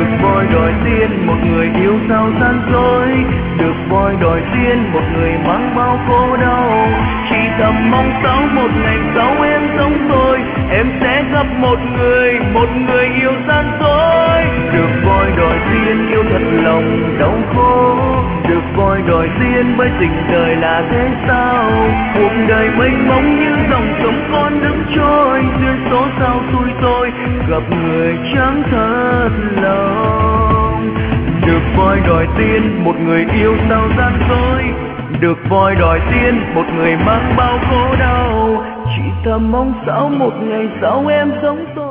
Được voi đòi tiên một người yêu sao gian dối, được voi đòi tiên một người mang bao khổ đau. Chỉ thầm mong sau một ngày sau em sống tôi, em sẽ gặp một người yêu gian dối. Được voi đòi tiên yêu thật lòng đau khổ, được voi đòi tiên bởi tình đời là thế sao. Cuộc đời mênh mông như dòng sông con nước trôi, duyên số sao xui tôi gặp người chẳng thật lòng. Được voi đòi tiên một người yêu sao gian dối, được voi đòi tiên một người mang bao khổ đau. Chỉ thầm mong sao một ngày sau em sống tôi.